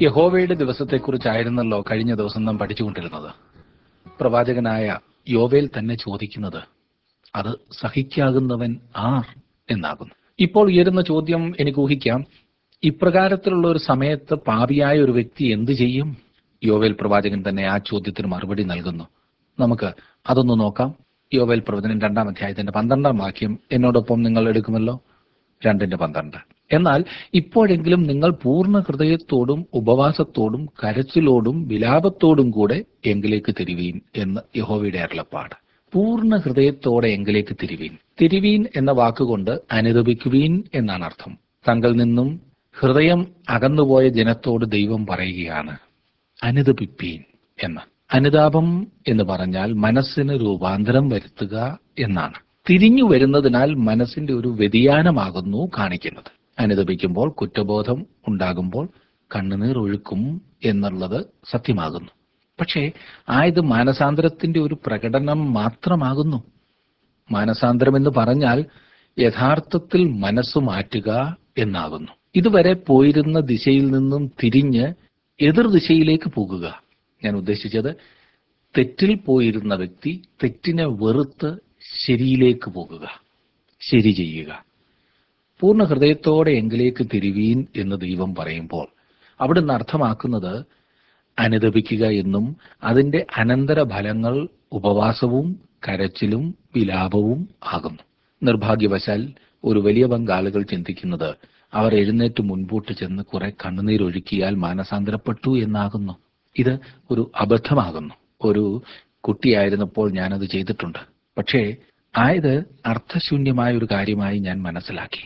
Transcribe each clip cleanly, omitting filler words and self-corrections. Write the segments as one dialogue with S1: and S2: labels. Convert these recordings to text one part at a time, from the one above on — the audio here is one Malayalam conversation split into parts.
S1: യഹോവയുടെ ദിവസത്തെക്കുറിച്ചായിരുന്നല്ലോ കഴിഞ്ഞ ദിവസം നാം പഠിച്ചുകൊണ്ടിരുന്നത്. പ്രവാചകനായ യോവേൽ തന്നെ ചോദിക്കുന്നത് അത് സഹിക്കാകുന്നവൻ ആർ എന്നാകുന്നു. ഇപ്പോൾ ഉയരുന്ന ചോദ്യം എനിക്ക് ഊഹിക്കാം, ഇപ്രകാരത്തിലുള്ള ഒരു സമയത്ത് പാപിയായ ഒരു വ്യക്തി എന്തു ചെയ്യും? യോവേൽ പ്രവാചകൻ തന്നെ ആ ചോദ്യത്തിന് മറുപടി നൽകുന്നു. നമുക്ക് അതൊന്ന് നോക്കാം. യോവേൽ പ്രവചനം 2-ാം അധ്യായത്തിന്റെ 12-ാം വാക്യം എന്നോടൊപ്പം നിങ്ങൾ എടുക്കുമല്ലോ. 2:12. എന്നാൽ ഇപ്പോഴെങ്കിലും നിങ്ങൾ പൂർണ്ണ ഹൃദയത്തോടും ഉപവാസത്തോടും കരച്ചിലോടും വിലാപത്തോടും കൂടെ എങ്കിലേക്ക് തിരിവീൻ എന്ന് യഹോവയുടെ അരുളപ്പാട്. പൂർണ്ണ ഹൃദയത്തോടെ എങ്കിലേക്ക് തിരിവീൻ. തിരിവീൻ എന്ന വാക്കുകൊണ്ട് അനുതപിക്കുവീൻ എന്നാണ് അർത്ഥം. തങ്കിൽ നിന്നും ഹൃദയം അകന്നുപോയ ജനത്തോട് ദൈവം പറയുകയാണ്, അനുതപിപ്പീൻ എന്ന്. അനുതാപം എന്ന് പറഞ്ഞാൽ മനസ്സിന് രൂപാന്തരം വരുത്തുക എന്നാണ്. തിരിഞ്ഞു വരുന്നതിനാൽ മനസ്സിന്റെ ഒരു വ്യതിയാനമാകുന്നു കാണിക്കുന്നത്. അനുതപിക്കുമ്പോൾ കുറ്റബോധം ഉണ്ടാകുമ്പോൾ കണ്ണുനീർ ഒഴുക്കും എന്നുള്ളത് സത്യമാകുന്നു. പക്ഷേ ആയത് മാനസാന്തരത്തിന്റെ ഒരു പ്രകടനം മാത്രമാകുന്നു. മാനസാന്തരം എന്ന് പറഞ്ഞാൽ യഥാർത്ഥത്തിൽ മനസ്സു മാറ്റുക എന്നാകുന്നു. ഇതുവരെ പോയിരുന്ന ദിശയിൽ നിന്നും തിരിഞ്ഞ് എതിർ ദിശയിലേക്ക് പോകുക. ഞാൻ ഉദ്ദേശിച്ചത്, തെറ്റിൽ പോയിരുന്ന വ്യക്തി തെറ്റിനെ വെറുത്ത് ശരിയിലേക്ക് പോകുക, ശരി ചെയ്യുക. പൂർണ്ണ ഹൃദയത്തോടെ എങ്കിലേക്ക് തിരിവീൻ എന്ന് ദൈവം പറയുമ്പോൾ അവിടുന്ന് അർത്ഥമാക്കുന്നത് അനുതപിക്കുക എന്നും അതിന്റെ അനന്തരഫലങ്ങൾ ഉപവാസവും കരച്ചിലും വിലാപവും ആകുന്നു. നിർഭാഗ്യവശാൽ ഒരു വലിയ പങ്കാളുകൾ ചിന്തിക്കുന്നത് അവർ എഴുന്നേറ്റ് മുൻപോട്ട് ചെന്ന് കുറെ കണ്ണുനീരൊഴുക്കിയാൽ മാനസാന്തരപ്പെട്ടു എന്നാകുന്നു. ഇത് ഒരു അബദ്ധമാകുന്നു. ഒരു കുട്ടിയായിരുന്നപ്പോൾ ഞാനത് ചെയ്തിട്ടുണ്ട്. പക്ഷേ ആയത് അർത്ഥശൂന്യമായ ഒരു കാര്യമായി ഞാൻ മനസ്സിലാക്കി.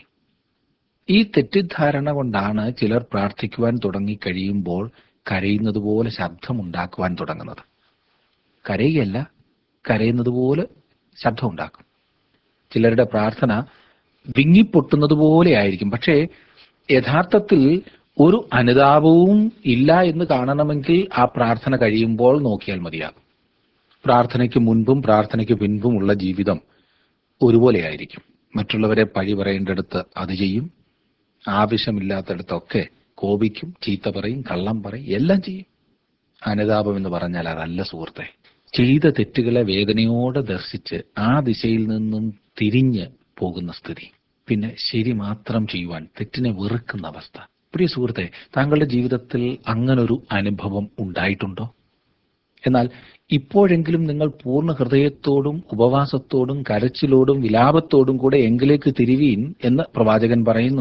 S1: ഈ തെറ്റിദ്ധാരണ കൊണ്ടാണ് ചിലർ പ്രാർത്ഥിക്കുവാൻ തുടങ്ങിക്കഴിയുമ്പോൾ കരയുന്നത് പോലെ ശബ്ദമുണ്ടാക്കുവാൻ തുടങ്ങുന്നത്. കരയുകയല്ല, കരയുന്നത് പോലെ ശബ്ദമുണ്ടാക്കും. ചിലരുടെ പ്രാർത്ഥന വിങ്ങിപ്പൊട്ടുന്നത് പോലെ ആയിരിക്കും. പക്ഷേ യഥാർത്ഥത്തിൽ ഒരു അനുതാപവും ഇല്ല എന്ന് കാണണമെങ്കിൽ ആ പ്രാർത്ഥന കഴിയുമ്പോൾ നോക്കിയാൽ മതിയാകും. പ്രാർത്ഥനയ്ക്ക് മുൻപും പ്രാർത്ഥനയ്ക്ക് പിൻപും ഉള്ള ജീവിതം ഒരുപോലെയായിരിക്കും. മറ്റുള്ളവരെ പഴി പറയേണ്ടടുത്ത് അത് ചെയ്യും, ആവശ്യമില്ലാത്തടത്തൊക്കെ കോപിക്കും, ചീത്ത പറയും, കള്ളം പറയും, എല്ലാം ചെയ്യും. അനുതാപം എന്ന് പറഞ്ഞാൽ അതല്ല സുഹൃത്തെ. ചെയ്ത തെറ്റുകളെ വേദനയോടെ ദർശിച്ച് ആ ദിശയിൽ നിന്നും തിരിഞ്ഞ് പോകുന്ന സ്ഥിതി, പിന്നെ ശരി മാത്രം ചെയ്യുവാൻ തെറ്റിനെ വെറുക്കുന്ന അവസ്ഥ. പ്രിയ സുഹൃത്തെ, താങ്കളുടെ ജീവിതത്തിൽ അങ്ങനൊരു അനുഭവം ഉണ്ടായിട്ടുണ്ടോ? എന്നാൽ ഇപ്പോഴെങ്കിലും നിങ്ങൾ പൂർണ്ണ ഹൃദയത്തോടും ഉപവാസത്തോടും കരച്ചിലോടും വിലാപത്തോടും കൂടെ എങ്കിലേക്ക് തിരിവീൻ എന്ന് പ്രവാചകൻ പറയുന്നു.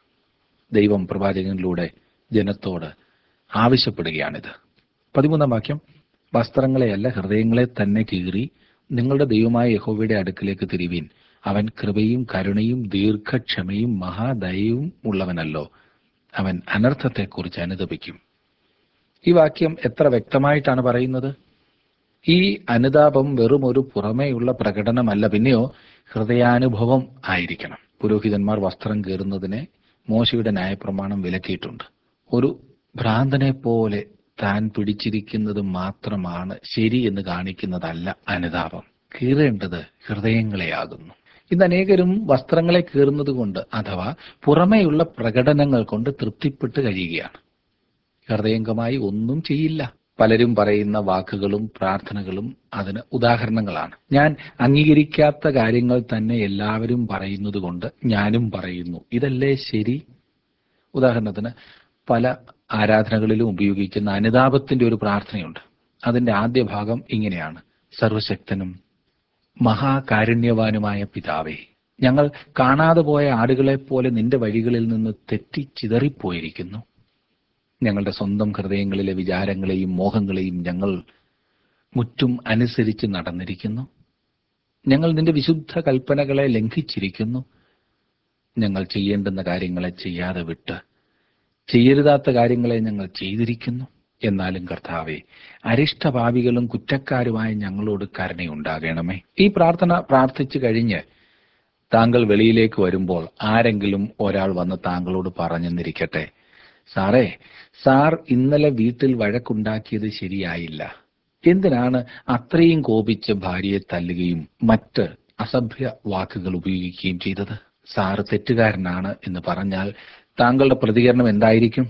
S1: ദൈവം പ്രവാചകനിലൂടെ ജനത്തോട് ആവശ്യപ്പെടുകയാണിത്. 13-ാം വാക്യം, വസ്ത്രങ്ങളെയല്ല ഹൃദയങ്ങളെ തന്നെ കീറി നിങ്ങളുടെ ദൈവമായ യഹോവയുടെ അടുക്കിലേക്ക് തിരിവീൻ. അവൻ കൃപയും കരുണയും ദീർഘക്ഷമയും മഹാദയയും ഉള്ളവനല്ലോ. അവൻ അനർത്ഥത്തെക്കുറിച്ച് അനുതപിക്കും. ഈ വാക്യം എത്ര വ്യക്തമായിട്ടാണ് പറയുന്നത്. ഈ അനുതാപം വെറും ഒരു പുറമേയുള്ള പ്രകടനമല്ല, പിന്നെയോ ഹൃദയാനുഭവം ആയിരിക്കണം. പുരോഹിതന്മാർ വസ്ത്രം കീറുന്നതിനെ മോശയുടെ ന്യായപ്രമാണം വിലക്കിയിട്ടുണ്ട്. ഒരു ഭ്രാന്തനെ പോലെ താൻ പിടിച്ചിരിക്കുന്നത് മാത്രമാണ് ശരി എന്ന് കാണിക്കുന്നതല്ല അനുതാപം. കീറേണ്ടത് ഹൃദയങ്ങളെയാകുന്നു. ഇന്ന് അനേകരും വസ്ത്രങ്ങളെ കീറുന്നത് കൊണ്ട് അഥവാ പുറമേയുള്ള പ്രകടനങ്ങൾ കൊണ്ട് തൃപ്തിപ്പെട്ട് കഴിയുകയാണ്. ഹൃദയംഗമായി ഒന്നും ചെയ്യില്ല. പലരും പറയുന്ന വാക്കുകളും പ്രാർത്ഥനകളും അതിന് ഉദാഹരണങ്ങളാണ്. ഞാൻ അംഗീകരിക്കാത്ത കാര്യങ്ങൾ തന്നെ എല്ലാവരും പറയുന്നത് കൊണ്ട് ഞാനും പറയുന്നു, ഇതല്ലേ ശരി? ഉദാഹരണത്തിന്, പല ആരാധനകളിലും ഉപയോഗിക്കുന്ന അനുതാപത്തിന്റെ ഒരു പ്രാർത്ഥനയുണ്ട്. അതിന്റെ ആദ്യ ഭാഗം ഇങ്ങനെയാണ്: സർവശക്തനും മഹാകാരുണ്യവാനുമായ പിതാവേ, ഞങ്ങൾ കാണാതെ പോയ ആടുകളെപ്പോലെ നിന്റെ വഴികളിൽ നിന്ന് തെറ്റി ചിതറിപ്പോയിരിക്കുന്നു. ഞങ്ങളുടെ സ്വന്തം ഹൃദയങ്ങളിലെ വിചാരങ്ങളെയും മോഹങ്ങളെയും ഞങ്ങൾ മുറ്റും അനുസരിച്ച് നടന്നിരിക്കുന്നു. ഞങ്ങൾ നിന്റെ വിശുദ്ധ കൽപ്പനകളെ ലംഘിച്ചിരിക്കുന്നു. ഞങ്ങൾ ചെയ്യേണ്ടുന്ന കാര്യങ്ങളെ ചെയ്യാതെ വിട്ട് ചെയ്യരുതാത്ത കാര്യങ്ങളെ ഞങ്ങൾ ചെയ്തിരിക്കുന്നു. എന്നാലും കർത്താവേ, അരിഷ്ടഭാവികളും കുറ്റക്കാരുമായ ഞങ്ങളോട് കരുണയുണ്ടാകണമേ. ഈ പ്രാർത്ഥന പ്രാർത്ഥിച്ചു കഴിഞ്ഞ് താങ്കൾ വെളിയിലേക്ക് വരുമ്പോൾ ആരെങ്കിലും ഒരാൾ വന്ന് താങ്കളോട് പറഞ്ഞെന്നിരിക്കട്ടെ, സാറേ, സാർ ഇന്നലെ വീട്ടിൽ വഴക്കുണ്ടാക്കിയത് ശരിയായില്ല. എന്തിനാണ് അത്രയും കോപിച്ച് ഭാര്യയെ തല്ലുകയും മറ്റ് അസഭ്യ വാക്കുകൾ ഉപയോഗിക്കുകയും ചെയ്തത്? സാറ് തെറ്റുകാരനാണ് എന്ന് പറഞ്ഞാൽ താങ്കളുടെ പ്രതികരണം എന്തായിരിക്കും?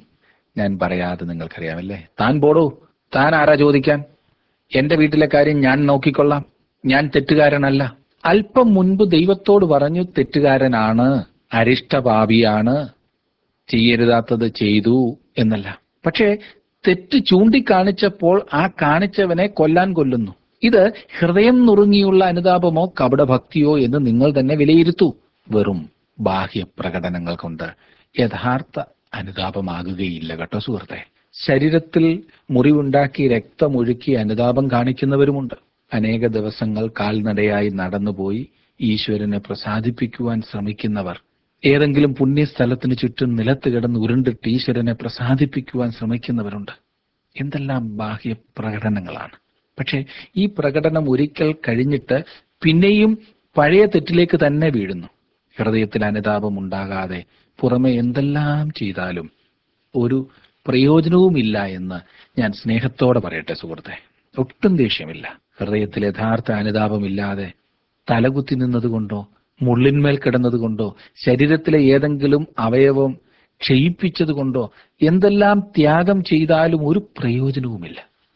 S1: ഞാൻ പറയാതെ നിങ്ങൾക്കറിയാമല്ലേ. താൻ പോടൂ, താൻ ആരാ ചോദിക്കാൻ? എന്റെ വീട്ടിലെ കാര്യം ഞാൻ നോക്കിക്കൊള്ളാം, ഞാൻ തെറ്റുകാരനല്ല. അല്പം മുൻപ് ദൈവത്തോട് പറഞ്ഞു തെറ്റുകാരനാണ്, അരിഷ്ടപാപിയാണ്, ചെയ്യരുതാത്തത് ചെയ്തു എന്നല്ല. പക്ഷേ തെറ്റ് ചൂണ്ടിക്കാണിച്ചപ്പോൾ ആ കാണിച്ചവനെ കൊല്ലുന്നു. ഇത് ഹൃദയം നുറുങ്ങിയുള്ള അനുതാപമോ കപടഭക്തിയോ എന്ന് നിങ്ങൾ തന്നെ വിലയിരുത്തൂ. വെറും ബാഹ്യ പ്രകടനങ്ങൾ കൊണ്ട് യഥാർത്ഥ അനുതാപമാകുകയില്ല കേട്ടോ സുഹൃത്തെ. ശരീരത്തിൽ മുറിവുണ്ടാക്കി രക്തമൊഴുക്കി അനുതാപം കാണിക്കുന്നവരുമുണ്ട്. അനേക ദിവസങ്ങൾ കാൽനടയായി നടന്നുപോയി ഈശ്വരനെ പ്രസാദിപ്പിക്കുവാൻ ശ്രമിക്കുന്നവർ, ഏതെങ്കിലും പുണ്യസ്ഥലത്തിന് ചുറ്റും നിലത്ത് കിടന്ന് ഉരുണ്ടിട്ട് ഈശ്വരനെ പ്രസാദിപ്പിക്കുവാൻ ശ്രമിക്കുന്നവരുണ്ട്. എന്തെല്ലാം ബാഹ്യ പ്രകടനങ്ങളാണ്! പക്ഷേ ഈ പ്രകടനം ഒരിക്കൽ കഴിഞ്ഞിട്ട് പിന്നെയും പഴയ തെറ്റിലേക്ക് തന്നെ വീഴുന്നു. ഹൃദയത്തിൽ അനുതാപം ഉണ്ടാകാതെ പുറമെ എന്തെല്ലാം ചെയ്താലും ഒരു പ്രയോജനവുമില്ല എന്ന് ഞാൻ സ്നേഹത്തോടെ പറയട്ടെ സുഹൃത്തെ. ഒട്ടും ദേഷ്യമില്ല. ഹൃദയത്തിൽ യഥാർത്ഥ അനുതാപമില്ലാതെ തലകുത്തി നിന്നതുകൊണ്ടോ മുള്ളിന്മേൽ കിടന്നതുകൊണ്ടോ ശരീരത്തിലെ ഏതെങ്കിലും അവയവം ക്ഷയിപ്പിച്ചതുകൊണ്ടോ എന്തെല്ലാം ത്യാഗം ചെയ്താലും ഒരു പ്രയോജനവുമില്ല.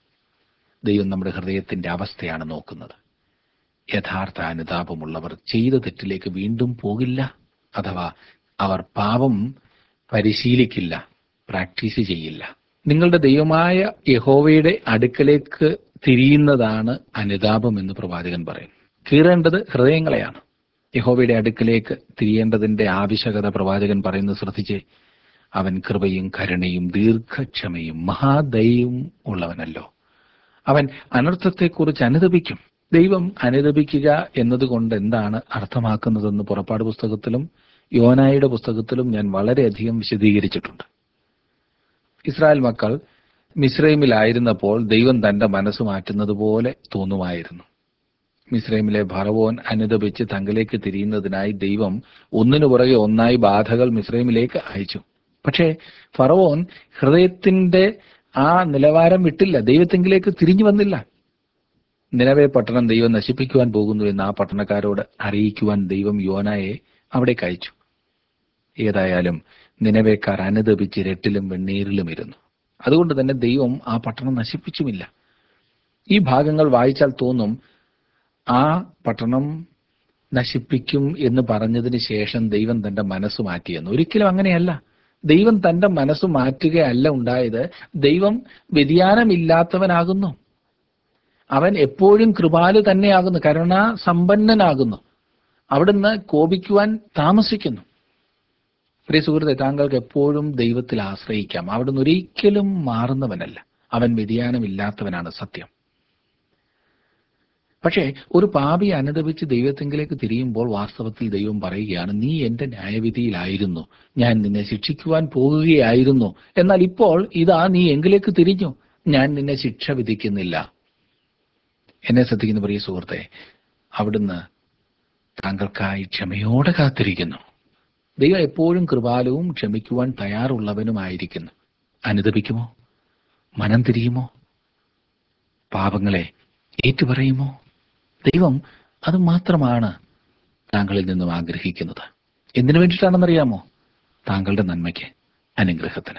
S1: ദൈവം നമ്മുടെ ഹൃദയത്തിന്റെ അവസ്ഥയാണ് നോക്കുന്നത്. യഥാർത്ഥ അനുതാപമുള്ളവർ ചെയ്ത തെറ്റിലേക്ക് വീണ്ടും പോകില്ല, അഥവാ അവർ പാപം പരിശീലിക്കില്ല, പ്രാക്ടീസ് ചെയ്യില്ല. നിങ്ങളുടെ ദൈവമായ യഹോവയുടെ അടുക്കലേക്ക് തിരിയുന്നതാണ് അനുതാപം എന്ന് പ്രവാചകൻ പറയും. കീറേണ്ടത് ഹൃദയങ്ങളെയാണ്. യഹോവയുടെ അടുക്കലേക്ക് തിരിയേണ്ടതിന്റെ ആവശ്യകത പ്രവാചകൻ പറയുന്നത് ശ്രദ്ധിച്ചേ. അവൻ കൃപയും കരുണയും ദീർഘക്ഷമയും മഹാദയയും ഉള്ളവനല്ലോ. അവൻ അനർത്ഥത്തെക്കുറിച്ച് അനുതപിക്കും. ദൈവം അനുതപിക്കുക എന്നതുകൊണ്ട് എന്താണ് അർത്ഥമാക്കുന്നതെന്ന് പുറപ്പാട് പുസ്തകത്തിലും യോനായുടെ പുസ്തകത്തിലും ഞാൻ വളരെയധികം വിശദീകരിച്ചിട്ടുണ്ട്. ഇസ്രായേൽ മക്കൾ മിസ്രൈമിലായിരുന്നപ്പോൾ ദൈവം തന്റെ മനസ്സ് മാറ്റുന്നത് പോലെ തോന്നുമായിരുന്നു. മിസ്രൈമിലെ ഫറവോൻ അനുതപിച്ച് തങ്കലേക്ക് തിരിയുന്നതിനായി ദൈവം ഒന്നിനു പുറകെ ഒന്നായി ബാധകൾ മിസ്രൈമിലേക്ക് അയച്ചു. പക്ഷേ ഫറവോൻ ഹൃദയത്തിന്റെ ആ നിലവാരം വിട്ടില്ല, ദൈവത്തെങ്കിലേക്ക് തിരിഞ്ഞു വന്നില്ല. നിനവെ പട്ടണം ദൈവം നശിപ്പിക്കുവാൻ പോകുന്നു എന്ന് ആ പട്ടണക്കാരോട് അറിയിക്കുവാൻ ദൈവം യോനായെ അവിടേക്ക് അയച്ചു. ഏതായാലും നിനവേക്കാർ അനുതപിച്ച് രട്ടിലും വെണ്ണീരിലും ഇരുന്നു. അതുകൊണ്ട് തന്നെ ദൈവം ആ പട്ടണം നശിപ്പിച്ചുമില്ല. ഈ ഭാഗങ്ങൾ വായിച്ചാൽ തോന്നും ആ പട്ടണം നശിപ്പിക്കും എന്ന് പറഞ്ഞതിന് ശേഷം ദൈവം തന്റെ മനസ്സ് മാറ്റിയെന്ന്. ഒരിക്കലും അങ്ങനെയല്ല. ദൈവം തന്റെ മനസ്സ് മാറ്റുകയല്ല ഉണ്ടായത്. ദൈവം വ്യതിയാനമില്ലാത്തവനാകുന്നു. അവൻ എപ്പോഴും കൃപാലു തന്നെയാകുന്നു, കരുണാ സമ്പന്നനാകുന്നു. അവിടുന്ന് കോപിക്കുവാൻ താമസിക്കുന്നു. പ്രിയ സുഹൃത്തെ, താങ്കൾക്ക് എപ്പോഴും ദൈവത്തിൽ ആശ്രയിക്കാം. അവിടുന്ന് ഒരിക്കലും മാറുന്നവനല്ല. അവൻ വ്യതിയാനമില്ലാത്തവനാണ്, സത്യം. പക്ഷേ ഒരു പാപി അനുതപിച്ച് ദൈവത്തെങ്കിലേക്ക് തിരിയുമ്പോൾ വാസ്തവത്തിൽ ദൈവം പറയുകയാണ്, നീ എന്റെ ന്യായവിധിയിലായിരുന്നു, ഞാൻ നിന്നെ ശിക്ഷിക്കുവാൻ പോകുകയായിരുന്നു. എന്നാൽ ഇപ്പോൾ ഇതാ നീ എങ്കിലേക്ക് തിരിഞ്ഞു, ഞാൻ നിന്നെ ശിക്ഷ വിധിക്കുന്നില്ല. എന്നെ ശ്രദ്ധിക്കുന്ന പ്രിയ സുഹൃത്തെ, അവിടുന്ന് താങ്കൾക്കായി ക്ഷമയോടെ കാത്തിരിക്കുന്നു. ദൈവം എപ്പോഴും കൃപാലുവും ക്ഷമിക്കുവാൻ തയ്യാറുള്ളവനുമായിരിക്കുന്നു. അനുതപിക്കുമോ? മനം തിരിയുമോ? പാപങ്ങളെ ഏറ്റുപറയുമോ? ദൈവം അത് മാത്രമാണ് താങ്കളിൽ നിന്നും ആഗ്രഹിക്കുന്നത്. എന്തിനു വേണ്ടിയിട്ടാണെന്നറിയാമോ? താങ്കളുടെ നന്മയ്ക്ക്, അനുഗ്രഹത്തിന്.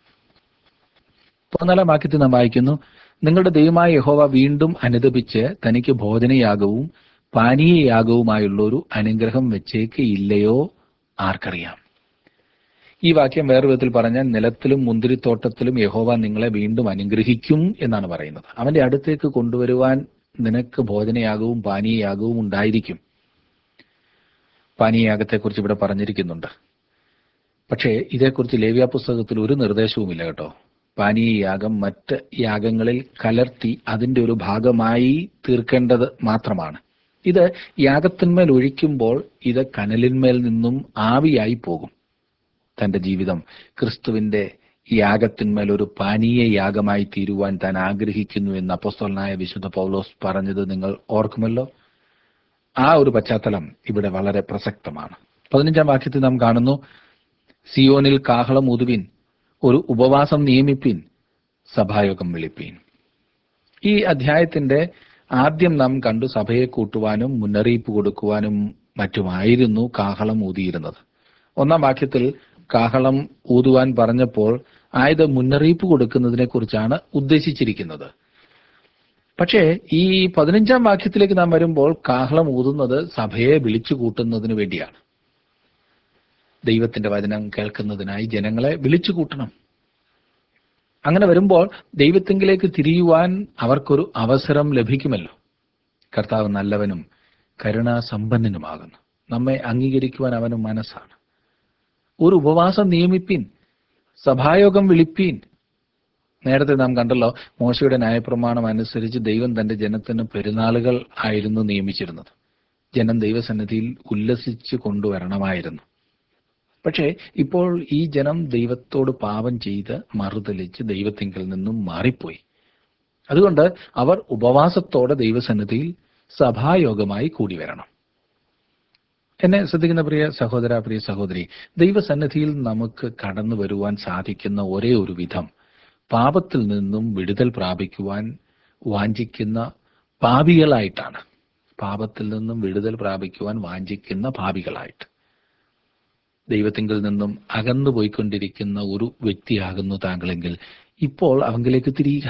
S1: 14 വാക്യത്തിൽ നാം വായിക്കുന്നു, നിങ്ങളുടെ ദൈവമായ യഹോവ വീണ്ടും അനുതപിച്ച് തനിക്ക് ഭോജനയാഗവും പാനീയയാഗവുമായുള്ള ഒരു അനുഗ്രഹം വെച്ചേക്കയില്ലയോ ആർക്കറിയാം. ഈ വാക്യം വേറെ വിധത്തിൽ പറഞ്ഞാൽ, നിലത്തിലും മുന്തിരിത്തോട്ടത്തിലും യഹോവ നിങ്ങളെ വീണ്ടും അനുഗ്രഹിക്കും എന്നാണ് പറയുന്നത്. അവന്റെ അടുത്തേക്ക് കൊണ്ടുവരുവാൻ നിനക്ക് ഭോജനയാഗവും പാനീയയാഗവും ഉണ്ടായിരിക്കും. പാനീയയാഗത്തെക്കുറിച്ച് ഇവിടെ പറഞ്ഞിരിക്കുന്നുണ്ട്. പക്ഷേ ഇതേക്കുറിച്ച് ലേവ്യ പുസ്തകത്തിൽ ഒരു നിർദ്ദേശവുമില്ല കേട്ടോ. പാനീയയാഗം മറ്റ് യാഗങ്ങളിൽ കലർത്തി അതിൻ്റെ ഒരു ഭാഗമായി തീർക്കേണ്ടത് മാത്രമാണ്. ഇത് യാഗത്തിന്മേൽ ഒഴിക്കുമ്പോൾ ഇത് കനലിന്മേൽ നിന്നും ആവിയായി പോകും. തന്റെ ജീവിതം ക്രിസ്തുവിന്റെ യാഗത്തിന്മേൽ ഒരു പാനീയ യാഗമായി തീരുവാൻ താൻ ആഗ്രഹിക്കുന്നു എന്ന് അപ്പോസ്തലനായ വിശുദ്ധ പൗലോസ് പറഞ്ഞത് നിങ്ങൾ ഓർക്കുമല്ലോ. ആ ഒരു പശ്ചാത്തലം ഇവിടെ വളരെ പ്രസക്തമാണ്. 15 വാക്യത്തിൽ നാം കാണുന്നു, സിയോനിൽ കാഹളം ഊതുവിൻ, ഒരു ഉപവാസം നിയമിപ്പിൻ, സഭായോഗം വിളിപ്പീൻ. ഈ അധ്യായത്തിന്റെ ആദ്യം നാം കണ്ടു സഭയെ കൂട്ടുവാനും മുന്നറിയിപ്പ് കൊടുക്കുവാനും മറ്റുമായിരുന്നു കാഹളം ഊതിയിരുന്നത്. 1 വാക്യത്തിൽ കാഹളം ഊതുവാൻ പറഞ്ഞപ്പോൾ ആയത് മുന്നറിയിപ്പ് കൊടുക്കുന്നതിനെ കുറിച്ചാണ് ഉദ്ദേശിച്ചിരിക്കുന്നത്. പക്ഷേ ഈ 15-ാം വാക്യത്തിലേക്ക് നാം വരുമ്പോൾ കാഹളം ഊതുന്നത് സഭയെ വിളിച്ചു കൂട്ടുന്നതിന് വേണ്ടിയാണ്. ദൈവത്തിന്റെ വചനം കേൾക്കുന്നതിനായി ജനങ്ങളെ വിളിച്ചു കൂട്ടണം. അങ്ങനെ വരുമ്പോൾ ദൈവത്തിങ്കിലേക്ക് തിരിയുവാൻ അവർക്കൊരു അവസരം ലഭിക്കുമല്ലോ. കർത്താവ് നല്ലവനും കരുണാസമ്പന്നനുമാകുന്നു. നമ്മെ അംഗീകരിക്കുവാൻ അവന് മനസ്സാണ്. ഒരു ഉപവാസം നിയമിപ്പീൻ, സഭായോഗം വിളിപ്പീൻ. നേരത്തെ നാം കണ്ടല്ലോ, മോശയുടെ ന്യായപ്രമാണം അനുസരിച്ച് ദൈവം തന്റെ ജനത്തിന് പെരുന്നാളുകൾ ആയിരുന്നു നിയമിച്ചിരുന്നത്. ജനം ദൈവസന്നിധിയിൽ ഉല്ലസിച്ചു കൊണ്ടുവരണമായിരുന്നു. പക്ഷേ ഇപ്പോൾ ഈ ജനം ദൈവത്തോട് പാപം ചെയ്ത് മറുതലിച്ച് ദൈവത്തിങ്കിൽ നിന്നും മാറിപ്പോയി. അതുകൊണ്ട് അവർ ഉപവാസത്തോടെ ദൈവസന്നിധിയിൽ സഭായോഗമായി കൂടി വരണം. എന്നെ ശ്രദ്ധിക്കുന്ന പ്രിയ സഹോദര, പ്രിയ സഹോദരി, ദൈവസന്നിധിയിൽ നമുക്ക് കടന്നു വരുവാൻ സാധിക്കുന്ന ഒരേ ഒരു വിധം പാപത്തിൽ നിന്നും വിടുതൽ പ്രാപിക്കുവാൻ വാഞ്ചിക്കുന്ന പാപികളായിട്ടാണ്. പാപത്തിൽ നിന്നും വിടുതൽ പ്രാപിക്കുവാൻ വാഞ്ചിക്കുന്ന പാപികളായിട്ട്. ദൈവത്തിങ്കിൽ നിന്നും അകന്നു പോയിക്കൊണ്ടിരിക്കുന്ന ഒരു വ്യക്തിയാകുന്നു താങ്കളെങ്കിൽ ഇപ്പോൾ അവങ്കിലേക്ക് തിരിയുക.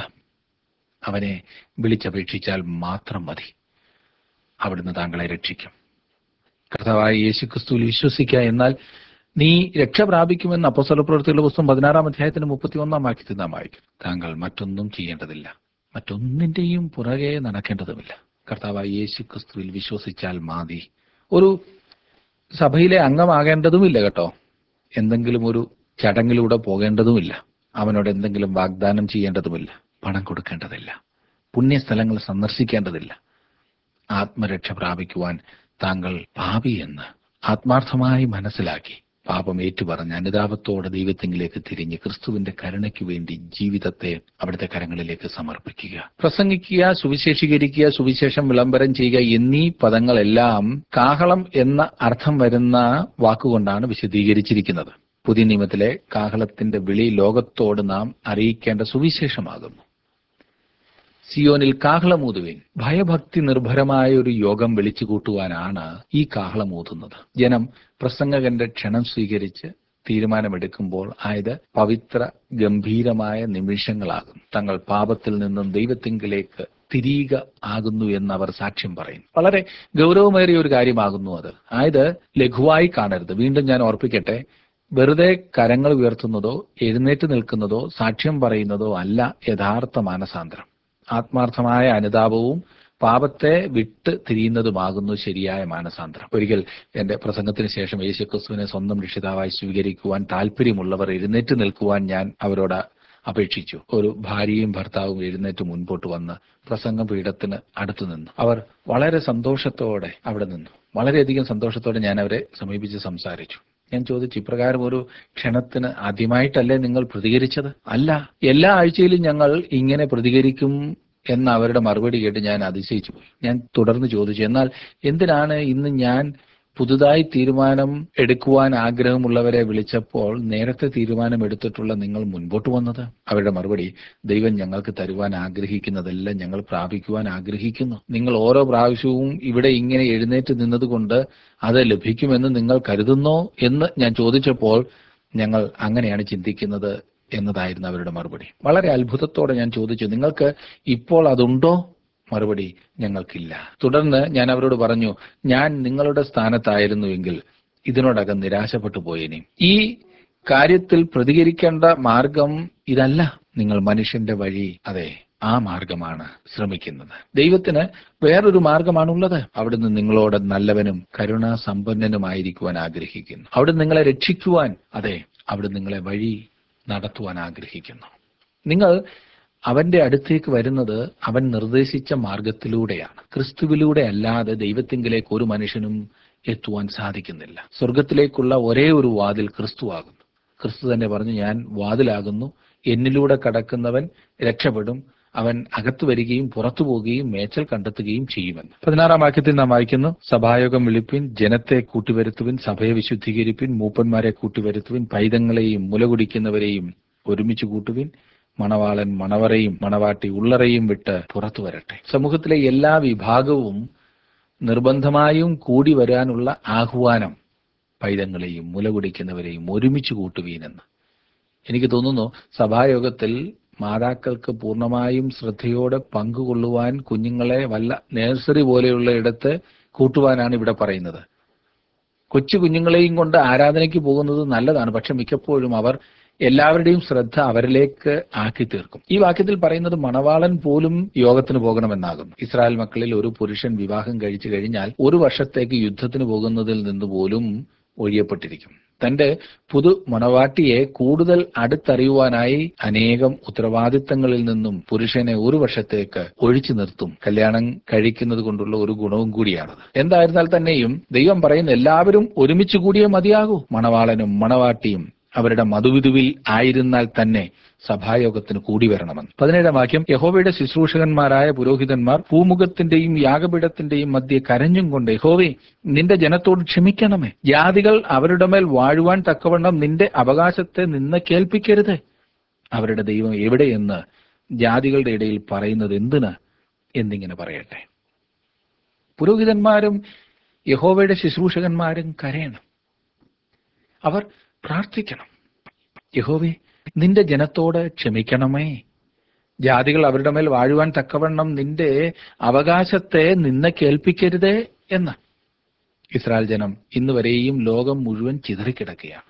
S1: അവനെ വിളിച്ചപേക്ഷിച്ചാൽ മാത്രം മതി. അവിടുന്ന് താങ്കളെ രക്ഷിക്കും. കർത്താവായ യേശുക്രിസ്തുവിൽ വിശ്വസിക്കുക, എന്നാൽ നീ രക്ഷ പ്രാപിക്കുമെന്ന് അപ്പോസ്തലപ്രവൃത്തികളുടെ പുസ്തകം 16-ാം അധ്യായത്തിന് 31-ാം വാക്യത്തിൽ നാം വായിക്കും. താങ്കൾ മറ്റൊന്നും ചെയ്യേണ്ടതില്ല, മറ്റൊന്നിന്റെയും പുറകെ നടക്കേണ്ടതുമില്ല. കർത്താവായ യേശുക്രിസ്തുവിൽ വിശ്വസിച്ചാൽ മതി. ഒരു സഭയിലെ അംഗമാകേണ്ടതുമില്ല കേട്ടോ. എന്തെങ്കിലും ഒരു ചടങ്ങിലൂടെ പോകേണ്ടതുമില്ല. അവനോട് എന്തെങ്കിലും വാഗ്ദാനം ചെയ്യേണ്ടതുമില്ല. പണം കൊടുക്കേണ്ടതില്ല. പുണ്യസ്ഥലങ്ങൾ സന്ദർശിക്കേണ്ടതില്ല. ആത്മരക്ഷ പ്രാപിക്കുവാൻ താങ്കൾ പാപിയെന്ന് ആത്മാർത്ഥമായി മനസ്സിലാക്കി പാപം ഏറ്റുപറഞ്ഞ് അനുതാപത്തോടെ ദൈവത്തിങ്കിലേക്ക് തിരിഞ്ഞ് ക്രിസ്തുവിന്റെ കരുണയ്ക്ക് വേണ്ടി ജീവിതത്തെ അവിടുത്തെ കരങ്ങളിലേക്ക് സമർപ്പിക്കുക. പ്രസംഗിക്കുക, സുവിശേഷീകരിക്കുക, സുവിശേഷം വിളംബരം ചെയ്യുക എന്നീ പദങ്ങളെല്ലാം കാഹളം എന്ന അർത്ഥം വരുന്ന വാക്കുകൊണ്ടാണ് വിശദീകരിച്ചിരിക്കുന്നത്. പുതിയ നിയമത്തിലെ കാഹളത്തിന്റെ വിളി ലോകത്തോട് നാം അറിയിക്കേണ്ട സുവിശേഷമാകുന്നു. സിയോനിൽ കാഹളമൂതുവിൻ. ഭയഭക്തി നിർഭരമായ ഒരു യോഗം വിളിച്ചു കൂട്ടുവാനാണ് ഈ കാഹളമൂതുന്നത്. ജനം പ്രസംഗകന്റെ ക്ഷണം സ്വീകരിച്ച് തീരുമാനമെടുക്കുമ്പോൾ ആയത് പവിത്ര ഗംഭീരമായ നിമിഷങ്ങളാകും. തങ്ങൾ പാപത്തിൽ നിന്നും ദൈവത്തിങ്കിലേക്ക് തിരിയുക ആകുന്നു എന്ന് അവർ സാക്ഷ്യം പറയും. വളരെ ഗൗരവമേറിയ ഒരു കാര്യമാകുന്നു അത്. ആയത് ലഘുവായി കാണരുത്. വീണ്ടും ഞാൻ ഓർപ്പിക്കട്ടെ, വെറുതെ കരങ്ങൾ ഉയർത്തുന്നതോ എഴുന്നേറ്റ് നിൽക്കുന്നതോ സാക്ഷ്യം പറയുന്നതോ അല്ല യഥാർത്ഥ മാനസാന്തരം. ആത്മാർത്ഥമായ അനുതാപവും പാപത്തെ വിട്ട് തിരിയുന്നതുമാകുന്നു ശരിയായ മാനസാന്തരം. ഒരിക്കൽ എന്റെ പ്രസംഗത്തിന് ശേഷം യേശുക്രിസ്തുവിനെ സ്വന്തം രക്ഷിതാവായി സ്വീകരിക്കുവാൻ താല്പര്യമുള്ളവർ എഴുന്നേറ്റ് നിൽക്കുവാൻ ഞാൻ അവരോട് അപേക്ഷിച്ചു. ഒരു ഭാര്യയും ഭർത്താവും എഴുന്നേറ്റ് മുൻപോട്ട് വന്ന് പ്രസംഗ പീഠത്തിന് അടുത്തു നിന്നു. അവർ വളരെ സന്തോഷത്തോടെ അവിടെ നിന്നു. വളരെയധികം സന്തോഷത്തോടെ ഞാൻ അവരെ സമീപിച്ച് സംസാരിച്ചു. ഞാൻ ചോദിച്ചു, ഇപ്രകാരം ഒരു ക്ഷണത്തിന് ആദ്യമായിട്ടല്ലേ നിങ്ങൾ പ്രതികരിച്ചത്? അല്ല, എല്ലാ ആഴ്ചയിലും ഞങ്ങൾ ഇങ്ങനെ പ്രതികരിക്കും എന്ന അവരുടെ മറുപടി കേട്ട് ഞാൻ അതിശയിച്ചു പോയി. ഞാൻ തുടർന്ന് ചോദിച്ചു, എന്നാൽ എന്തിനാണ് ഇന്ന് ഞാൻ പുതുതായി തീരുമാനം എടുക്കുവാൻ ആഗ്രഹമുള്ളവരെ വിളിച്ചപ്പോൾ നേരത്തെ തീരുമാനം എടുത്തിട്ടുള്ള നിങ്ങൾ മുൻപോട്ട് വന്നത്? അവരുടെ മറുപടി, ദൈവം ഞങ്ങൾക്ക് തരുവാൻ ആഗ്രഹിക്കുന്നതെല്ലാം ഞങ്ങൾ പ്രാപിക്കുവാൻ ആഗ്രഹിക്കുന്നു. നിങ്ങൾ ഓരോ പ്രാവശ്യവും ഇവിടെ ഇങ്ങനെ എഴുന്നേറ്റ് നിന്നതുകൊണ്ട് അത് ലഭിക്കുമെന്ന് നിങ്ങൾ കരുതുന്നോ എന്ന് ഞാൻ ചോദിച്ചപ്പോൾ, ഞങ്ങൾ അങ്ങനെയാണ് ചിന്തിക്കുന്നത് എന്നതായിരുന്നു അവരുടെ മറുപടി. വളരെ അത്ഭുതത്തോടെ ഞാൻ ചോദിച്ചു, നിങ്ങൾക്ക് ഇപ്പോൾ അതുണ്ടോ? മറുപടി, ഞങ്ങൾക്കില്ല. തുടർന്ന് ഞാൻ അവരോട് പറഞ്ഞു, ഞാൻ നിങ്ങളുടെ സ്ഥാനത്തായിരുന്നുവെങ്കിൽ ഇതിനോടകം നിരാശപ്പെട്ടു പോയേനെ. ഈ കാര്യത്തിൽ പ്രതികരിക്കേണ്ട മാർഗം ഇതല്ല. നിങ്ങൾ മനുഷ്യന്റെ വഴി, അതെ, ആ മാർഗമാണ് ശ്രമിക്കുന്നത്. ദൈവത്തിന് വേറൊരു മാർഗമാണുള്ളത്. അവിടുന്ന് നിങ്ങളോട് നല്ലവനും കരുണാസമ്പന്നനുമായിരിക്കുവാൻ ആഗ്രഹിക്കുന്നു. അവിടുന്ന് നിങ്ങളെ രക്ഷിക്കുവാൻ, അതെ, അവിടുന്ന് നിങ്ങളെ വഴി നടത്തുവാൻ ആഗ്രഹിക്കുന്നു. നിങ്ങൾ അവന്റെ അടുത്തേക്ക് വരുന്നത് അവൻ നിർദ്ദേശിച്ച മാർഗത്തിലൂടെയാണ്. ക്രിസ്തുവിലൂടെ അല്ലാതെ ദൈവത്തിങ്കിലേക്ക് ഒരു മനുഷ്യനും എത്തുവാൻ സാധിക്കുന്നില്ല. സ്വർഗത്തിലേക്കുള്ള ഒരേ ഒരു വാതിൽ ക്രിസ്തുവാകുന്നു. ക്രിസ്തു തന്നെ പറഞ്ഞു, ഞാൻ വാതിലാകുന്നു, എന്നിലൂടെ കടക്കുന്നവൻ രക്ഷപ്പെടും, അവൻ അകത്തു വരികയും പുറത്തു പോവുകയും മേച്ചൽ കണ്ടെത്തുകയും ചെയ്യുമെന്ന്. 16-ാം വാക്യത്തിൽ നാം വായിക്കുന്നു, സഭായോഗം വിളിപ്പിൻ, ജനത്തെ കൂട്ടിവരുത്തുവിൻ, സഭയെ വിശുദ്ധീകരിപ്പിൻ, മൂപ്പന്മാരെ കൂട്ടിവരുത്തുവിൻ, പൈതങ്ങളെയും മുലകുടിക്കുന്നവരെയും ഒരുമിച്ച് കൂട്ടുവിൻ, മണവാളൻ മണവറയും മണവാട്ടി ഉള്ളറയും വിട്ട് പുറത്തു വരട്ടെ. സമൂഹത്തിലെ എല്ലാ വിഭാഗവും നിർബന്ധമായും കൂടി വരാനുള്ള ആഹ്വാനം, പൈതങ്ങളെയും മുലകുടിക്കുന്നവരെയും ഒരുമിച്ച് കൂട്ടുവീനെന്ന്. എനിക്ക് തോന്നുന്നു സഭായോഗത്തിൽ മാതാക്കൾക്ക് പൂർണ്ണമായും ശ്രദ്ധയോടെ പങ്കുകൊള്ളുവാൻ കുഞ്ഞുങ്ങളെ വല്ല നഴ്സറി പോലെയുള്ള ഇടത്ത് കൂട്ടുവാനാണ് ഇവിടെ പറയുന്നത്. കൊച്ചു കുഞ്ഞുങ്ങളെയും കൊണ്ട് ആരാധനയ്ക്ക് പോകുന്നത് നല്ലതാണ്, പക്ഷെ മിക്കപ്പോഴും അവർ എല്ലാവരുടെയും ശ്രദ്ധ അവരിലേക്ക് ആക്കി തീർക്കും. ഈ വാക്യത്തിൽ പറയുന്നത് മണവാളൻ പോലും യോഗത്തിന് പോകണമെന്നാകുന്നു. ഇസ്രായേൽ മക്കളിൽ ഒരു പുരുഷൻ വിവാഹം കഴിച്ചു കഴിഞ്ഞാൽ ഒരു വർഷത്തേക്ക് യുദ്ധത്തിന് പോകുന്നതിൽ നിന്ന് പോലും ഒഴിയപ്പെട്ടിരിക്കും. തന്റെ പുതു മണവാട്ടിയെ കൂടുതൽ അടുത്തറിയുവാനായി അനേകം ഉത്തരവാദിത്തങ്ങളിൽ നിന്നും പുരുഷനെ ഒരു വർഷത്തേക്ക് ഒഴിച്ചു നിർത്തും. കല്യാണം കഴിക്കുന്നത് കൊണ്ടുള്ള ഒരു ഗുണവും കൂടിയാണത്. എന്തായിരുന്നാൽ തന്നെയും ദൈവം പറയുന്ന എല്ലാവരും ഒരുമിച്ച് കൂടിയേ മതിയാകൂ. മണവാളനും മണവാട്ടിയും അവരുടെ മധുവിധുവിൽ ആയിരുന്നാൽ തന്നെ സഭായോഗത്തിന് കൂടി വരണമെന്ന്. 17-ാം വാക്യം, യഹോവയുടെ ശുശ്രൂഷകന്മാരായ പുരോഹിതന്മാർ ഭൂമുഖത്തിന്റെയും യാഗപീഠത്തിന്റെയും മധ്യേ കരഞ്ഞും കൊണ്ട്, യഹോവേ, നിന്റെ ജനത്തോട് ക്ഷമിക്കണമേ, ജാതികൾ അവരുടെ മേൽ വാഴുവാൻ തക്കവണ്ണം നിന്റെ അവകാശത്തെ നിന്ന് കേൾപ്പിക്കരുത്. അവരുടെ ദൈവം എവിടെയെന്ന് ജാതികളുടെ ഇടയിൽ പറയുന്നത് എന്തിന് എന്നിങ്ങനെ പറയട്ടെ. പുരോഹിതന്മാരും യഹോവയുടെ ശുശ്രൂഷകന്മാരും കരയണം. അവർ പ്രാർത്ഥിക്കണം. യഹോവേ, നിന്റെ ജനത്തോട് ക്ഷമിക്കണമേ, ജാതികൾ അവരുടെ മേൽ വാഴുവാൻ തക്കവണ്ണം നിന്റെ അവകാശത്തെ നിന്ന് കേൾപ്പിക്കരുതേ എന്ന്. ഇസ്രായേൽ ജനം ഇന്ന് വരെയും ലോകം മുഴുവൻ ചിതറിക്കിടക്കുകയാണ്.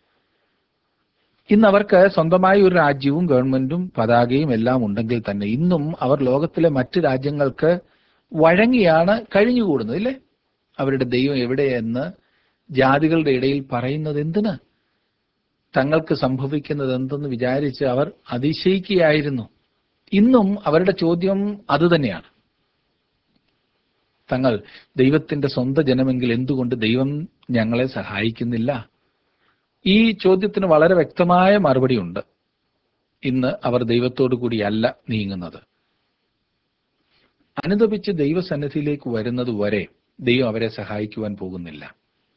S1: ഇന്ന് അവർക്ക് സ്വന്തമായി ഒരു രാജ്യവും ഗവൺമെന്റും പതാകയും എല്ലാം ഉണ്ടെങ്കിൽ തന്നെ ഇന്നും അവർ ലോകത്തിലെ മറ്റ് രാജ്യങ്ങൾക്ക് വഴങ്ങിയാണ് കഴിഞ്ഞുകൂടുന്നത്, ഇല്ലേ? അവരുടെ ദൈവം എവിടെയെന്ന് ജാതികളുടെ ഇടയിൽ പറയുന്നത് എന്തിന്? തങ്ങൾക്ക് സംഭവിക്കുന്നത് എന്തെന്ന് വിചാരിച്ച് അവർ അതിശയിക്കുകയായിരുന്നു. ഇന്നും അവരുടെ ചോദ്യം അതുതന്നെയാണ്. തങ്ങൾ ദൈവത്തിന്റെ സ്വന്തം ജനമെങ്കിൽ എന്തുകൊണ്ട് ദൈവം ഞങ്ങളെ സഹായിക്കുന്നില്ല? ഈ ചോദ്യത്തിന് വളരെ വ്യക്തമായ മറുപടിയുണ്ട്. ഇന്ന് അവർ ദൈവത്തോടു കൂടിയല്ല നീങ്ങുന്നത്. അനുതപിച്ച് ദൈവസന്നിധിയിലേക്ക് വരുന്നത് വരെ ദൈവം അവരെ സഹായിക്കുവാൻ പോകുന്നില്ല.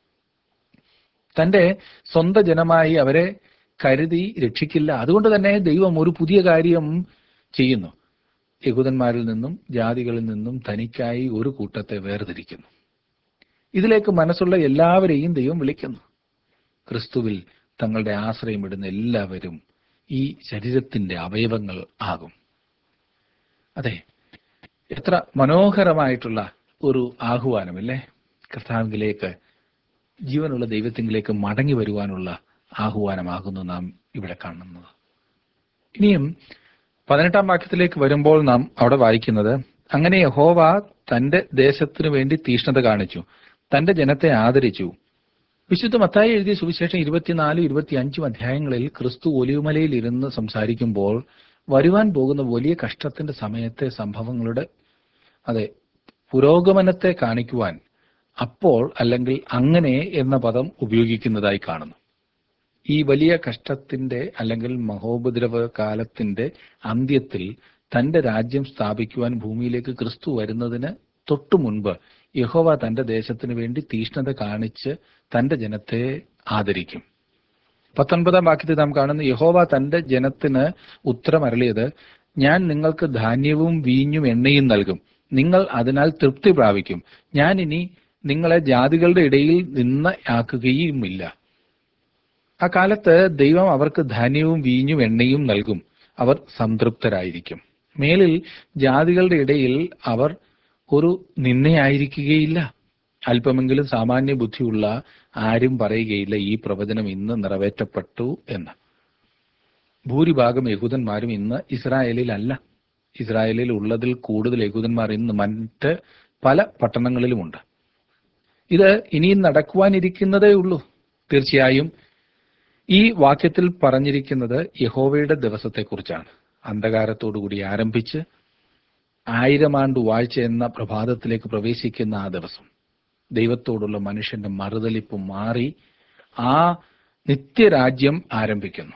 S1: തന്റെ സ്വന്തം ജനമായി അവരെ കരുതി രക്ഷിക്കില്ല. അതുകൊണ്ട് തന്നെ ദൈവം ഒരു പുതിയ കാര്യം ചെയ്യുന്നു. യഹൂദന്മാരിൽ നിന്നും ജാതികളിൽ നിന്നും തനിക്കായി ഒരു കൂട്ടത്തെ വേർതിരിക്കുന്നു. ഇതിലേക്ക് മനസ്സുള്ള എല്ലാവരെയും ദൈവം വിളിക്കുന്നു. ക്രിസ്തുവിൽ തങ്ങളുടെ ആശ്രയം ഇടുന്ന എല്ലാവരും ഈ ശരീരത്തിന്റെ അവയവങ്ങൾ ആകും. അതെ, എത്ര മനോഹരമായിട്ടുള്ള ഒരു ആഹ്വാനമല്ലേ! കർത്താവിലേക്ക്, ജീവനുള്ള ദൈവത്തിങ്കിലേക്ക് മടങ്ങി വരുവാനുള്ള ആഹ്വാനമാകുന്നു നാം ഇവിടെ കാണുന്നത്. ഇനിയും 18-ാം വാക്യത്തിലേക്ക് വരുമ്പോൾ നാം അവിടെ വായിക്കുന്നത്, അങ്ങനെ യഹോവ തന്റെ ദേശത്തിനു വേണ്ടി തീഷ്ണത കാണിച്ചു, തന്റെ ജനത്തെ ആദരിച്ചു. വിശുദ്ധ മത്തായി എഴുതിയ സുവിശേഷം 24-25 അധ്യായങ്ങളിൽ ക്രിസ്തു ഒലിവുമലയിൽ ഇരുന്ന് സംസാരിക്കുമ്പോൾ വരുവാൻ പോകുന്ന വലിയ കഷ്ടത്തിന്റെ സമയത്തെ സംഭവങ്ങളുടെ പുരോഗമനത്തെ കാണിക്കുവാൻ അപ്പോൾ അല്ലെങ്കിൽ അങ്ങനെ എന്ന പദം ഉപയോഗിക്കുന്നതായി കാണുന്നു. ഈ വലിയ കഷ്ടത്തിന്റെ അല്ലെങ്കിൽ മഹോപദ്രവ കാലത്തിന്റെ അന്ത്യത്തിൽ തന്റെ രാജ്യം സ്ഥാപിക്കുവാൻ ഭൂമിയിലേക്ക് ക്രിസ്തു വരുന്നതിന് തൊട്ടു മുൻപ് യഹോവ തന്റെ ദേശത്തിന് വേണ്ടി തീഷ്ണത കാണിച്ച് തന്റെ ജനത്തെ ആദരിക്കും. 19-ാം വാക്യത്തിൽ നാം കാണുന്ന, യഹോവ തന്റെ ജനത്തിന് ഉത്തരമരുളിയത്, ഞാൻ നിങ്ങൾക്ക് ധാന്യവും വീഞ്ഞും എണ്ണയും നൽകും, നിങ്ങൾ അതിനാൽ തൃപ്തി പ്രാപിക്കും, ഞാൻ ഇനി നിങ്ങളെ ജാതികളുടെ ഇടയിൽ നിന്ന് ആക്കുകയുമില്ല. ആ കാലത്ത് ദൈവം അവർക്ക് ധാന്യവും വീഞ്ഞും എണ്ണയും നൽകും. അവർ സംതൃപ്തരായിരിക്കും. മേലിൽ ജാതികളുടെ ഇടയിൽ അവർ ഒരു നിന്ദയായിരിക്കുകയില്ല. അല്പമെങ്കിലും സാമാന്യ ബുദ്ധിയുള്ള ആരും പറയുകയില്ല, ഈ പ്രവചനം ഇന്ന് നിറവേറ്റപ്പെട്ടു എന്ന്. ഭൂരിഭാഗം യഹൂദന്മാരും ഇന്ന് ഇസ്രായേലിൽ അല്ല. ഇസ്രായേലിൽ ഉള്ളതിൽ കൂടുതൽ യഹൂദന്മാർ ഇന്ന് മറ്റ് പല പട്ടണങ്ങളിലുമുണ്ട്. ഇത് ഇനിയും നടക്കുവാനിരിക്കുന്നതേ ഉള്ളൂ. തീർച്ചയായും ഈ വാക്യത്തിൽ പറഞ്ഞിരിക്കുന്നത് യഹോവയുടെ ദിവസത്തെക്കുറിച്ചാണ്. അന്ധകാരത്തോടുകൂടി ആരംഭിച്ച് 1000 ആണ്ട് വാഴ്ച എന്ന പ്രഭാതത്തിലേക്ക് പ്രവേശിക്കുന്ന ആ ദിവസം, ദൈവത്തോടുള്ള മനുഷ്യന്റെ മറുതലിപ്പ് മാറി ആ നിത്യരാജ്യം ആരംഭിക്കുന്നു.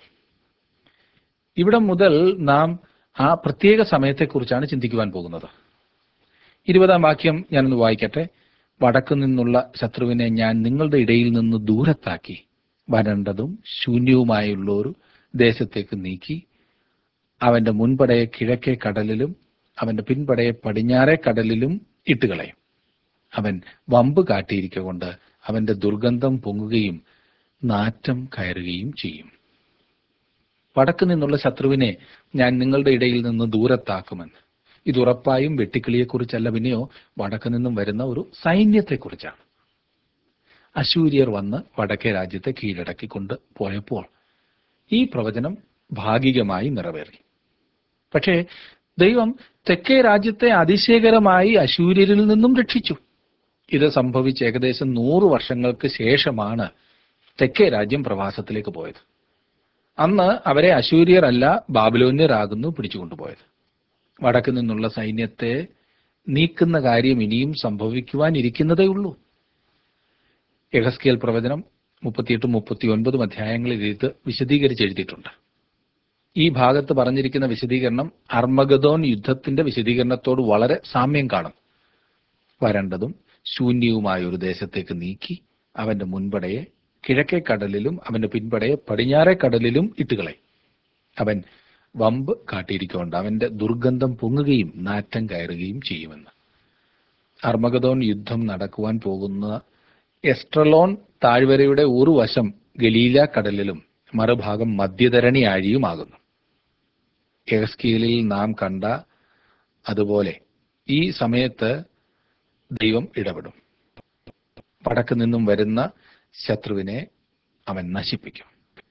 S1: ഇവിടെ മുതൽ നാം ആ പ്രത്യേക സമയത്തെക്കുറിച്ചാണ് ചിന്തിക്കുവാൻ പോകുന്നത്. 20-ാം വാക്യം ഞാനൊന്ന് വായിക്കട്ടെ. വടക്കു നിന്നുള്ള ശത്രുവിനെ ഞാൻ നിങ്ങളുടെ ഇടയിൽ നിന്ന് ദൂരത്താക്കി വരണ്ടതും ശൂന്യവുമായുള്ള ഒരു ദേശത്തേക്ക് നീക്കി, അവന്റെ മുൻപടയെ കിഴക്കേ കടലിലും അവന്റെ പിൻപടയെ പടിഞ്ഞാറേ കടലിലും ഇട്ടുകളയും. അവൻ വമ്പ് കാട്ടിയിരിക്കൊണ്ട് അവന്റെ ദുർഗന്ധം പൊങ്ങുകയും നാറ്റം കയറുകയും ചെയ്യും. വടക്ക് നിന്നുള്ള ശത്രുവിനെ ഞാൻ നിങ്ങളുടെ ഇടയിൽ നിന്ന് ദൂരത്താക്കുമെന്ന്. ഇത് ഉറപ്പായും വെട്ടുക്കിളിയെക്കുറിച്ചല്ല, പിന്നെയോ വടക്ക് നിന്നും വരുന്ന ഒരു സൈന്യത്തെക്കുറിച്ചാണ്. അശൂര്യർ വന്ന് വടക്കേ രാജ്യത്തെ കീഴടക്കിക്കൊണ്ട് പോയപ്പോൾ ഈ പ്രവചനം ഭാഗികമായി നിറവേറി. പക്ഷേ ദൈവം തെക്കേ രാജ്യത്തെ അതിശയകരമായി അശൂര്യരിൽ നിന്നും രക്ഷിച്ചു. ഇത് സംഭവിച്ച് ഏകദേശം 100 വർഷങ്ങൾക്ക് ശേഷമാണ് തെക്കേ രാജ്യം പ്രവാസത്തിലേക്ക് പോയത്. അന്ന് അവരെ അശൂര്യർ അല്ല, ബാബിലോന്യരാകുന്നു പിടിച്ചുകൊണ്ടുപോയത്. വടക്ക് നിന്നുള്ള സൈന്യത്തെ നീക്കുന്ന കാര്യം ഇനിയും സംഭവിക്കുവാനിരിക്കുന്നതേ ഉള്ളൂ. യെഹെസ്കേൽ പ്രവചനം 38, 39 അധ്യായങ്ങളിൽ ഇത് വിശദീകരിച്ച് എഴുതിയിട്ടുണ്ട്. ഈ ഭാഗത്ത് പറഞ്ഞിരിക്കുന്ന വിശദീകരണം അർമഗദോൻ യുദ്ധത്തിന്റെ വിശദീകരണത്തോട് വളരെ സാമ്യം കാണും. വരണ്ടതും ശൂന്യവുമായ ഒരു ദേശത്തേക്ക് നീക്കി അവന്റെ മുൻപടയെ കിഴക്കേ കടലിലും അവന്റെ പിൻപടയെ പടിഞ്ഞാറേ കടലിലും ഇട്ടുകളയും. അവൻ വമ്പ് കാട്ടിയിരിക്കൊണ്ട് അവന്റെ ദുർഗന്ധം പൊങ്ങുകയും നാറ്റം കയറുകയും ചെയ്യുമെന്ന്. അർമഗദോൻ യുദ്ധം നടക്കുവാൻ പോകുന്ന എസ്ട്രലോൺ താഴ്വരയുടെ ഒരു വശം ഗലീല കടലിലും മറുഭാഗം മധ്യധരണി ആഴിയുമാകുന്നു. യെഹെസ്കേലിൽ നാം കണ്ട അതുപോലെ ഈ സമയത്ത് ദൈവം ഇടപെടും. വടക്ക് നിന്നും വരുന്ന ശത്രുവിനെ അവൻ നശിപ്പിക്കും.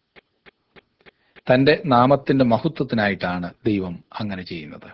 S1: തന്റെ നാമത്തിന്റെ മഹത്വത്തിനായിട്ടാണ് ദൈവം അങ്ങനെ ചെയ്യുന്നത്.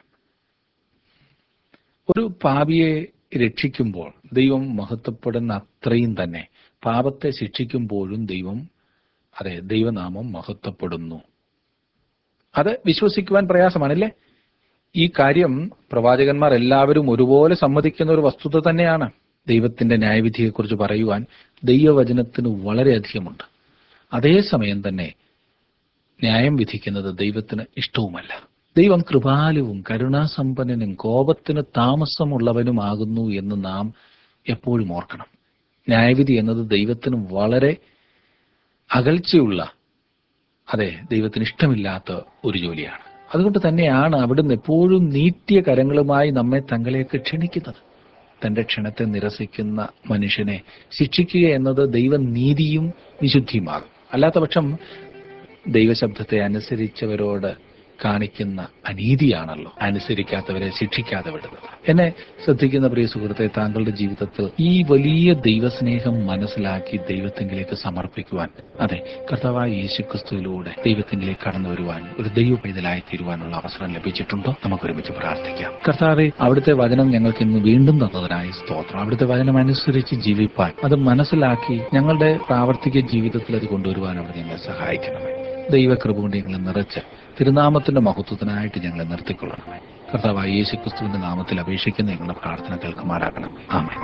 S1: ഒരു പാപിയെ രക്ഷിക്കുമ്പോൾ ദൈവം മഹത്വപ്പെടുന്ന അത്രയും തന്നെ പാപത്തെ ശിക്ഷിക്കുമ്പോഴും ദൈവനാമം മഹത്വപ്പെടുന്നു. അത് വിശ്വസിക്കുവാൻ പ്രയാസമാണല്ലേ? ഈ കാര്യം പ്രവാചകന്മാർ എല്ലാവരും ഒരുപോലെ സമ്മതിക്കുന്ന ഒരു വസ്തുത തന്നെയാണ്. ദൈവത്തിന്റെ ന്യായവിധിയെക്കുറിച്ച് പറയുവാൻ ദൈവവചനത്തിന് വളരെയധികമുണ്ട്. അതേസമയം തന്നെ ന്യായം വിധിക്കുന്നത് ദൈവത്തിന് ഇഷ്ടവുമല്ല. ദൈവം കൃപാലുവും കരുണാസമ്പന്നനും കോപത്തിന് താമസമുള്ളവനുമാകുന്നു എന്ന് നാം എപ്പോഴും ഓർക്കണം. ന്യായവിധി എന്നത് ദൈവത്തിന് വളരെ അകൽച്ചയുള്ള, ദൈവത്തിന് ഇഷ്ടമില്ലാത്ത ഒരു ജോലിയാണ്. അതുകൊണ്ട് തന്നെയാണ് അവിടുന്ന് എപ്പോഴും നീട്ടിയ കരങ്ങളുമായി നമ്മെ തങ്ങളിലേക്ക് ക്ഷണിക്കുന്നത്. തന്റെ ക്ഷണത്തെ നിരസിക്കുന്ന മനുഷ്യനെ ശിക്ഷിക്കുക എന്നത് ദൈവനീതിയും വിശുദ്ധിയുമാകും. അല്ലാത്ത പക്ഷം ദൈവശബ്ദത്തെ അനുസരിച്ചവരോട് കാണിക്കുന്ന അനീതിയാണല്ലോ അനുസരിക്കാത്തവരെ ശിക്ഷിക്കാതെ വിടുന്നത്. എന്നെ ശ്രദ്ധിക്കുന്ന പ്രിയ സുഹൃത്തെ, താങ്കളുടെ ജീവിതത്തിൽ ഈ വലിയ ദൈവസ്നേഹം മനസ്സിലാക്കി ദൈവത്തിങ്കിലേക്ക് സമർപ്പിക്കുവാൻ, കർത്താവായ യേശുക്രിസ്തുവിലൂടെ ദൈവത്തിങ്കിലേക്ക് കടന്നു വരുവാൻ, ഒരു ദൈവ പൈതലായി തീരുവാനുള്ള അവസരം ലഭിച്ചിട്ടുണ്ടോ? നമുക്ക് ഒരുമിച്ച് പ്രാർത്ഥിക്കാം. കർത്താവെ, അവിടുത്തെ വചനം ഞങ്ങൾക്ക് ഇന്ന് വീണ്ടും തന്നതിനായി സ്തോത്രം. അവിടുത്തെ വചനം അനുസരിച്ച് ജീവിപ്പാൻ, അത് മനസ്സിലാക്കി ഞങ്ങളുടെ പ്രാവർത്തിക ജീവിതത്തിൽ അത് കൊണ്ടുവരുവാൻ അവിടെ ഞങ്ങളെ സഹായിക്കണമേ. ദൈവകൃപ കൊണ്ട് ഞങ്ങളെ നിറച്ച് തിരുനാമത്തിന്റെ മഹത്വത്തിനായിട്ട് ഞങ്ങളെ നിർത്തിക്കൊള്ളണമേ. കർത്താവായ യേശുക്രിസ്തുവിന്റെ നാമത്തിൽ അപേക്ഷിക്കുന്ന ഞങ്ങളുടെ പ്രാർത്ഥന കേൾക്കുമാറാകണം. ആമേൻ.